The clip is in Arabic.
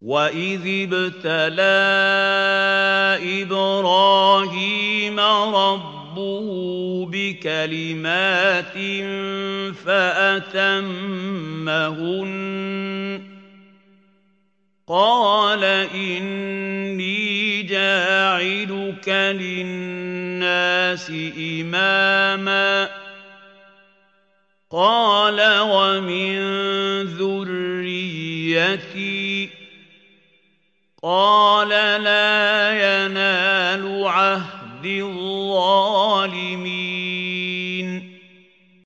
وَإِذِ ابْتَلَىٰ إِبْرَاهِيمَ رَبُّهُ بِكَلِمَاتٍ فَأَتَمَّهُنَّ ۖ قَالَ إِنِّي جَاعِلُكَ لِلنَّاسِ إِمَامًا ۖ قَالَ وَمِن ذُرِّيَّتِي ۖ قَالَ لَا يَنَالُ عَهْدِي الظَّالِمِينَ.